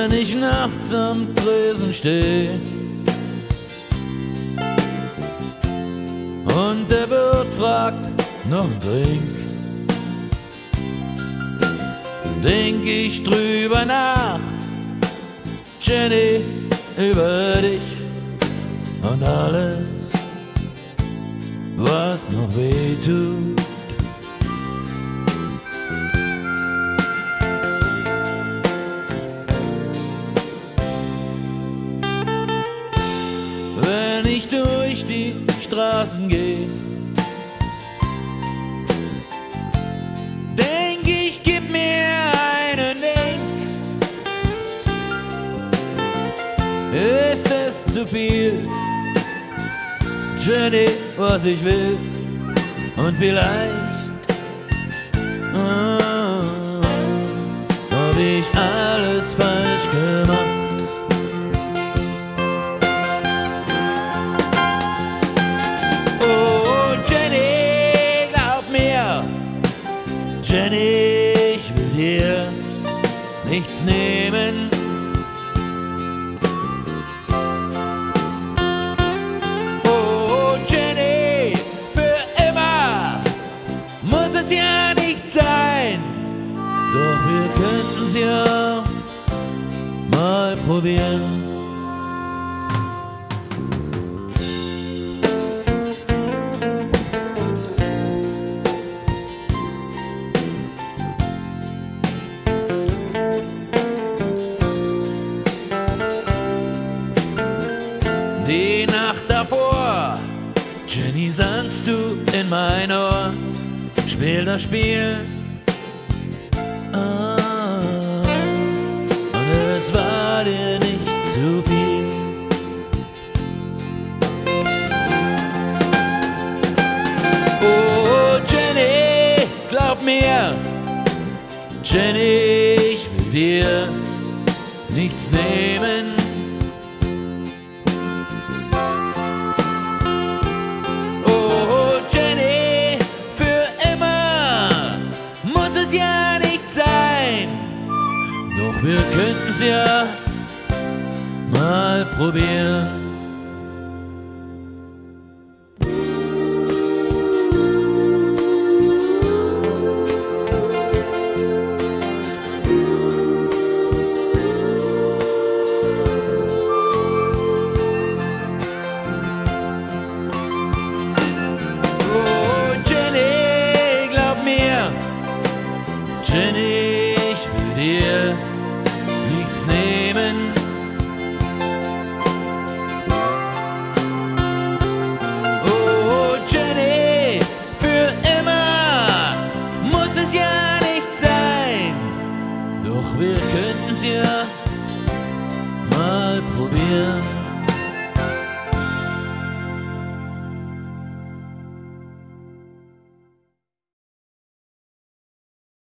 wenn ich nachts am Tresen steh und der Wirt fragt, noch ein Drink, denk ich drüber nach, Jenny, über dich und alles, was noch weh tut. Wenn ich durch die Straßen gehe, denk ich, gib mir einen Wink. Ist es zu viel, Jenny, was ich will? Und vielleicht hab ich alles falsch gemacht. Jenny, ich will dir nichts nehmen. Oh, Jenny, für immer muss es ja nicht sein. Doch wir könnten's ja mal probieren. Die Nacht davor, Jenny, sangst du in mein Ohr, spiel das Spiel. Und es war dir nicht zu viel. Oh, Jenny, glaub mir, Jenny, ich will dir nichts nehmen. Ja nicht sein, doch wir könnten's ja mal probieren. Oh, Jenny, glaub mir, Jenny, ich will dir nichts nehmen. Oh, Jenny, für immer muss es ja nicht sein. Doch wir könnten's ja mal probieren.